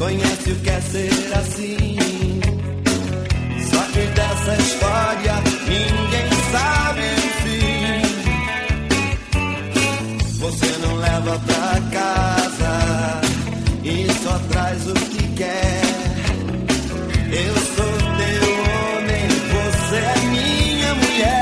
conhece o que é ser assim. Só que dessa história ninguém sabe o fim. Você não leva pra casa e só traz o que quer. Eu sou teu homem, você é minha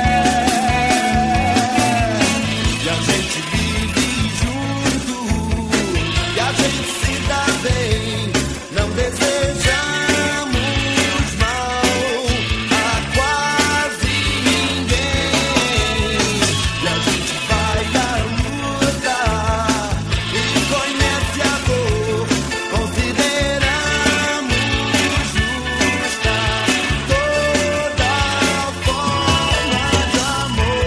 mulher. E a gente vive junto, e a gente se dá bem. Não desejamos mal a quase ninguém. E a gente vai à luta e conhece a dor. Consideramos justa toda forma de amor.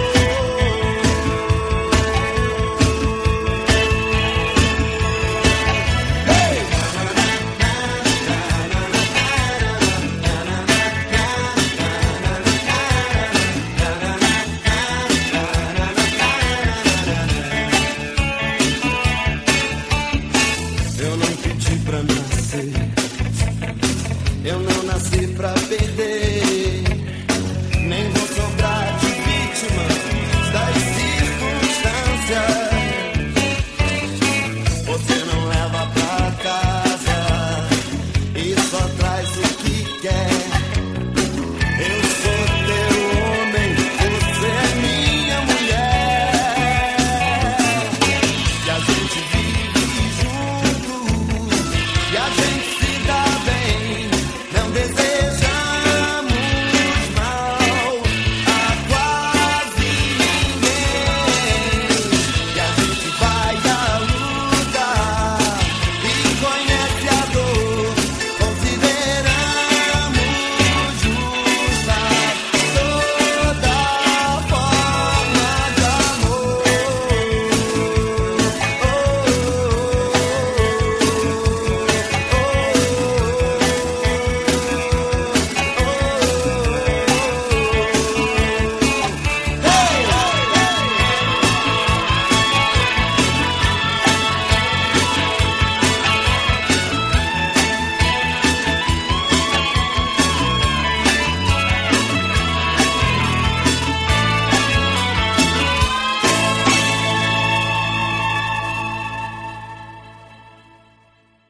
Eu não pedi pra nascer, eu não